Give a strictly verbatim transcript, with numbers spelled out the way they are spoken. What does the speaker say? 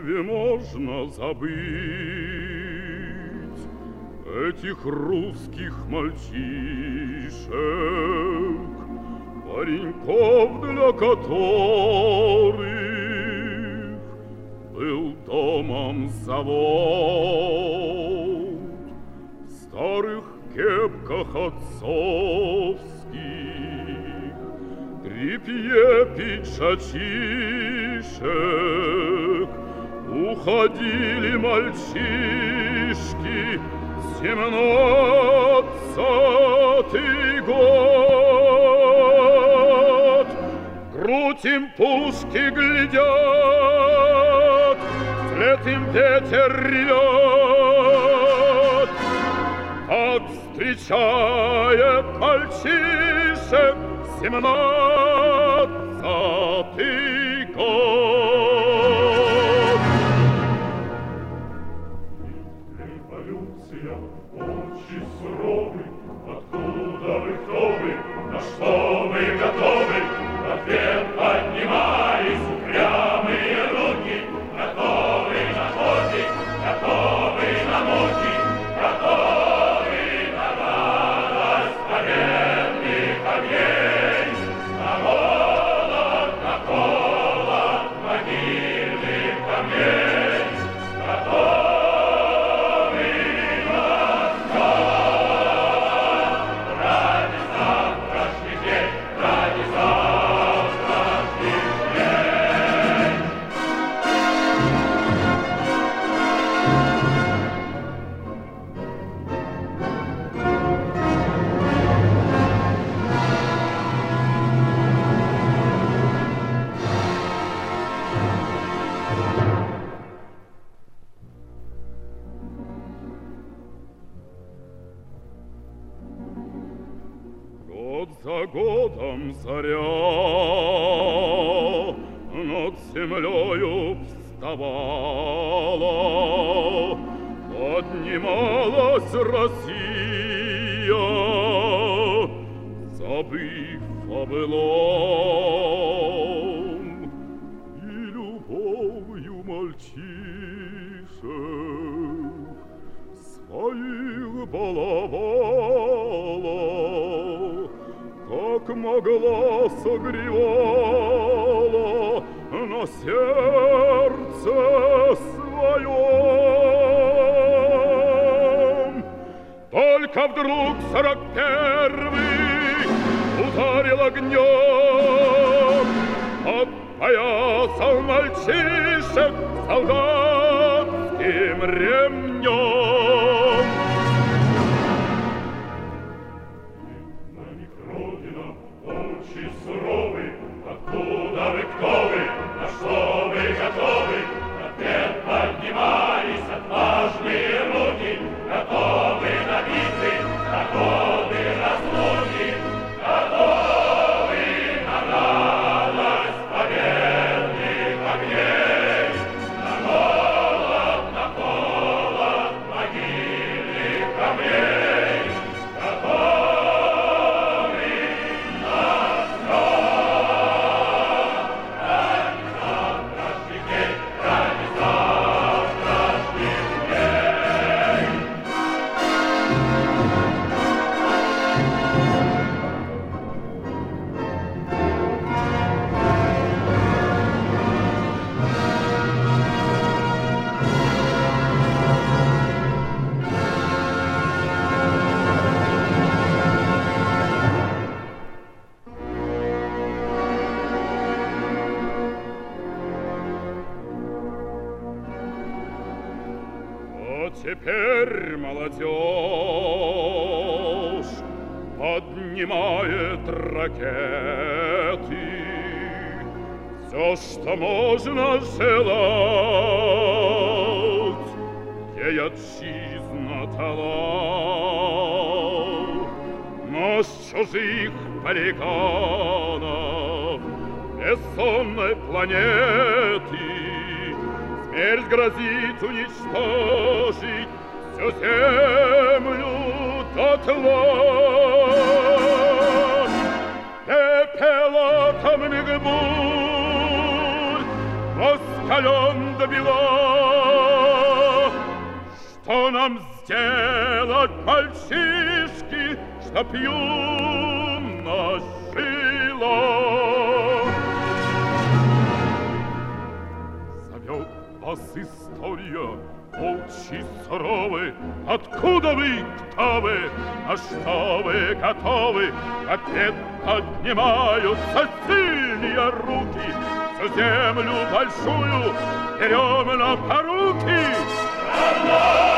разве можно забыть этих русских мальчишек, пареньков, для которых был домом завод, в старых кепках отцовских, тряпье пиджачишек, уходили мальчишки, семнадцатый год. Грудь им пушки глядят, вслед им ветер ревет. Так встречает мальчишек семнадцатый год. Революция очень суровый. Откуда вы, кто вы, на что вы готовы? В ответ поднимались упрямые руки. Готовы на подвиг, готовы на муки, готовы на радость победных огней. На голод, на холод могильных камней. Готовы на все ради завтрашних дней, ради завтрашних дней. Год за годом заря над землею вставала, поднималась Россия, забыв о былом и любовью мальчишек своих баловала, как могла согревала на сердце своем. Только вдруг сорок первый ударил огнем, подпоясал мальчишек солдатским ремнем. Очень суровый, откуда вы, кто вы, на что вы готовы? В ответ поднимались отважные руки, готовы на битвы, на годы разлуки, готовы на радость победных огней, на голод, на холод могильных камней, готовы на все ради завтрашних дней, ради завтрашних дней. А теперь молодежь поднимает ракеты. Все, что можно желать, ей отчизна дала. Но с чужих полигонов бессонной планеты смерть грозит уничтожить всю землю дотла. Пепел атомных бурь раскален до бела, Что нам сделать, мальчишки, чтоб юность жила? Зовет вас история, волчьи суровы. Откуда вы, кто вы, на что вы готовы? Ответ поднимаются сильные руки. Всю землю большую берем на поруки.